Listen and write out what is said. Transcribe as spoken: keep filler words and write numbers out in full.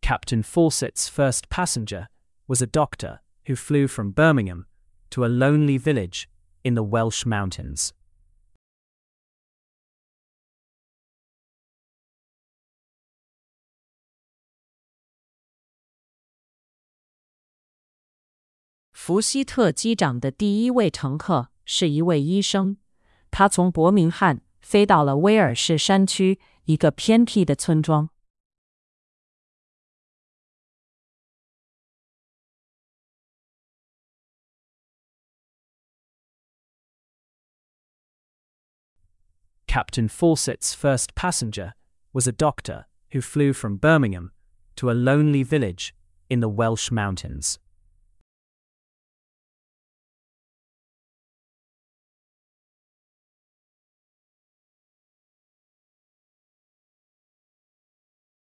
Captain Fawcett's first passenger was a doctor who flew from Birmingham to a lonely village in the Welsh mountains. 福希特机长的第一位乘客是一位医生，他从伯明翰飞到了威尔士山区一个偏僻的村庄。 Captain Fawcett's first passenger was a doctor who flew from Birmingham to a lonely village in the Welsh mountains.